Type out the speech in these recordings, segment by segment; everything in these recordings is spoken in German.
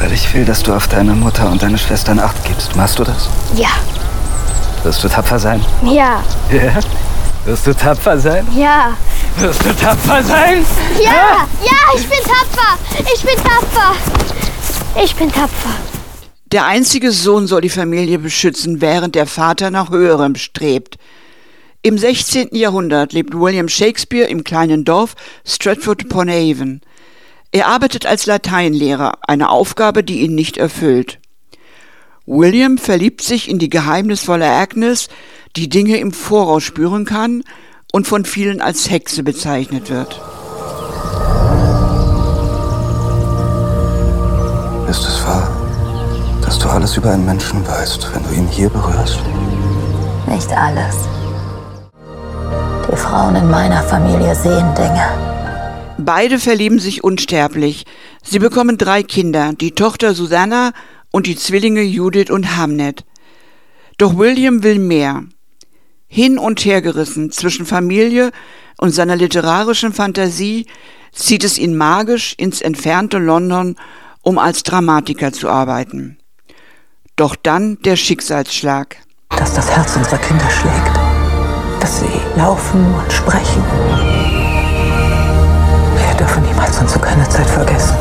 Weil ich will, dass du auf deine Mutter und deine Schwestern Acht gibst. Machst du das? Ja. Wirst du tapfer sein? Ja. Ja? Wirst du tapfer sein? Ja. Wirst du tapfer sein? Ja. Ja, ich bin tapfer. Ich bin tapfer. Ich bin tapfer. Der einzige Sohn soll die Familie beschützen, während der Vater nach Höherem strebt. Im 16. Jahrhundert lebt William Shakespeare im kleinen Dorf Stratford-upon-Avon. Er arbeitet als Lateinlehrer, eine Aufgabe, die ihn nicht erfüllt. William verliebt sich in die geheimnisvolle Agnes, die Dinge im Voraus spüren kann und von vielen als Hexe bezeichnet wird. Ist es wahr, dass du alles über einen Menschen weißt, wenn du ihn hier berührst? Nicht alles. Die Frauen in meiner Familie sehen Dinge. Beide verlieben sich unsterblich. Sie bekommen 3 Kinder, die Tochter Susanna und die Zwillinge Judith und Hamnet. Doch William will mehr. Hin und her gerissen zwischen Familie und seiner literarischen Fantasie zieht es ihn magisch ins entfernte London, um als Dramatiker zu arbeiten. Doch dann der Schicksalsschlag. Dass das Herz unserer Kinder schlägt. Dass sie laufen und sprechen. Wir dürfen niemals und zu keiner Zeit vergessen.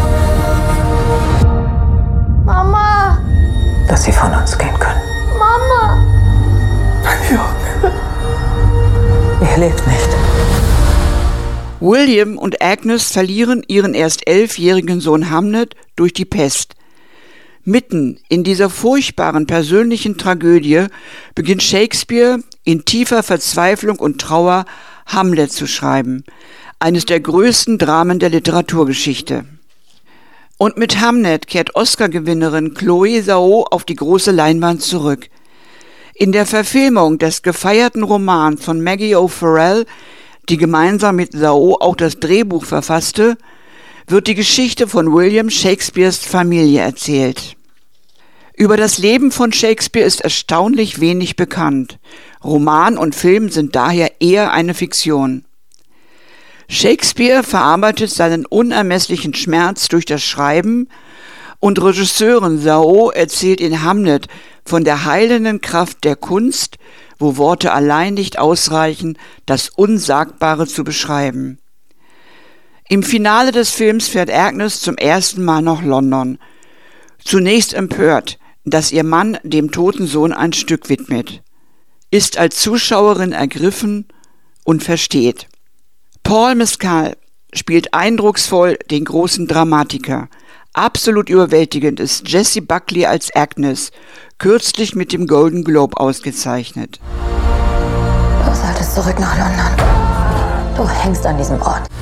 Mama. Dass sie von uns gehen können. Mama. Mein Junge. Er lebt nicht. William und Agnes verlieren ihren erst 11-jährigen Sohn Hamnet durch die Pest. Mitten in dieser furchtbaren persönlichen Tragödie beginnt Shakespeare in tiefer Verzweiflung und Trauer Hamlet zu schreiben, eines der größten Dramen der Literaturgeschichte. Und mit Hamlet kehrt Oscar-Gewinnerin Chloe Zhao auf die große Leinwand zurück. In der Verfilmung des gefeierten Romans von Maggie O'Farrell, die gemeinsam mit Zhao auch das Drehbuch verfasste, wird die Geschichte von William Shakespeares Familie erzählt. Über das Leben von Shakespeare ist erstaunlich wenig bekannt. Roman und Film sind daher eher eine Fiktion. Shakespeare verarbeitet seinen unermesslichen Schmerz durch das Schreiben und Regisseurin Zhao erzählt in Hamlet von der heilenden Kraft der Kunst, wo Worte allein nicht ausreichen, das Unsagbare zu beschreiben. Im Finale des Films fährt Agnes zum ersten Mal nach London. Zunächst empört, dass ihr Mann dem toten Sohn ein Stück widmet, ist als Zuschauerin ergriffen und versteht. Paul Mescal spielt eindrucksvoll den großen Dramatiker. Absolut überwältigend ist Jessie Buckley als Agnes, kürzlich mit dem Golden Globe ausgezeichnet. Du solltest zurück nach London. Du hängst an diesem Ort.